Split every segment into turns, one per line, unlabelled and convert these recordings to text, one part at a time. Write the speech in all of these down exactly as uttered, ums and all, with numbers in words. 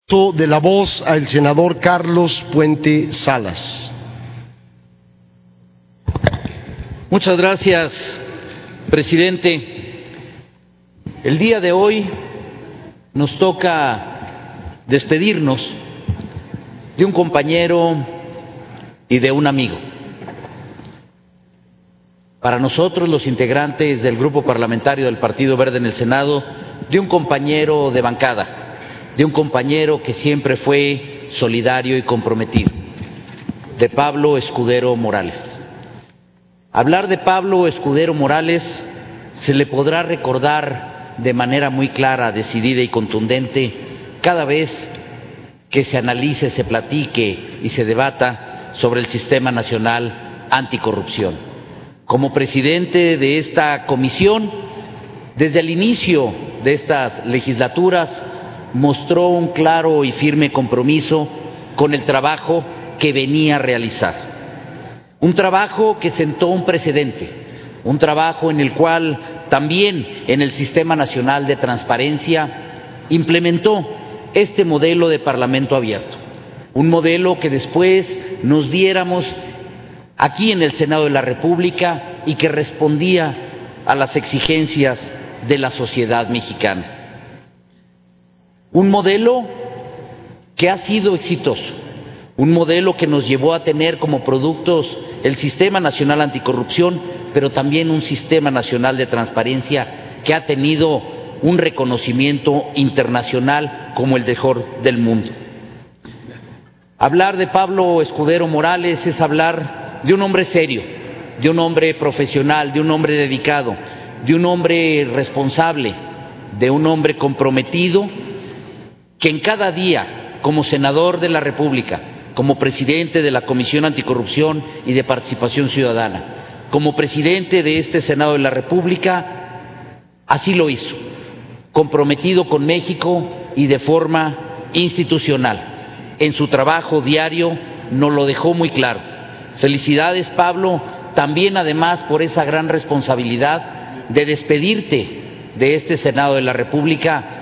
De la voz al senador Carlos Puente Salas.
Muchas gracias, presidente. El día de hoy nos toca despedirnos de un compañero y de un amigo. Para nosotros, los integrantes del Grupo Parlamentario del Partido Verde en el Senado, de un compañero de bancada, de un compañero que siempre fue solidario y comprometido, de Pablo Escudero Morales. Hablar de Pablo Escudero Morales se le podrá recordar de manera muy clara, decidida y contundente cada vez que se analice, se platique y se debata sobre el Sistema Nacional Anticorrupción. Como presidente de esta comisión, desde el inicio de estas legislaturas, mostró un claro y firme compromiso con el trabajo que venía a realizar. Un trabajo que sentó un precedente, un trabajo en el cual también en el Sistema Nacional de Transparencia implementó este modelo de Parlamento abierto, un modelo que después nos diéramos aquí en el Senado de la República y que respondía a las exigencias de la sociedad mexicana. Un modelo que ha sido exitoso, un modelo que nos llevó a tener como productos el Sistema Nacional Anticorrupción, pero también un Sistema Nacional de Transparencia que ha tenido un reconocimiento internacional como el mejor del mundo. Hablar de Pablo Escudero Morales es hablar de un hombre serio, de un hombre profesional, de un hombre dedicado, de un hombre responsable, de un hombre comprometido, que en cada día, como senador de la República, como presidente de la Comisión Anticorrupción y de Participación Ciudadana, como presidente de este Senado de la República, así lo hizo, comprometido con México y de forma institucional. En su trabajo diario nos lo dejó muy claro. Felicidades, Pablo, también además por esa gran responsabilidad de despedirte de este Senado de la República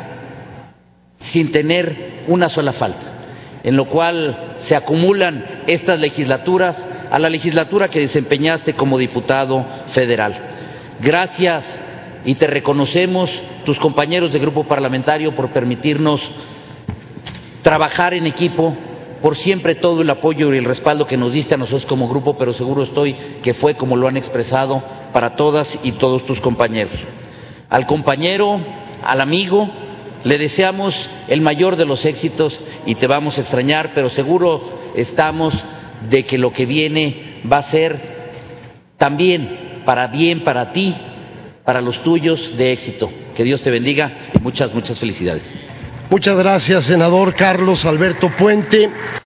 sin tener una sola falta, en lo cual se acumulan estas legislaturas a la legislatura que desempeñaste como diputado federal. Gracias y te reconocemos, tus compañeros de grupo parlamentario, por permitirnos trabajar en equipo, por siempre todo el apoyo y el respaldo que nos diste a nosotros como grupo, pero seguro estoy que fue como lo han expresado para todas y todos tus compañeros. Al compañero, al amigo, le deseamos el mayor de los éxitos y te vamos a extrañar, pero seguro estamos de que lo que viene va a ser también para bien para ti, para los tuyos, de éxito. Que Dios te bendiga y muchas, muchas felicidades.
Muchas gracias, senador Carlos Alberto Puente.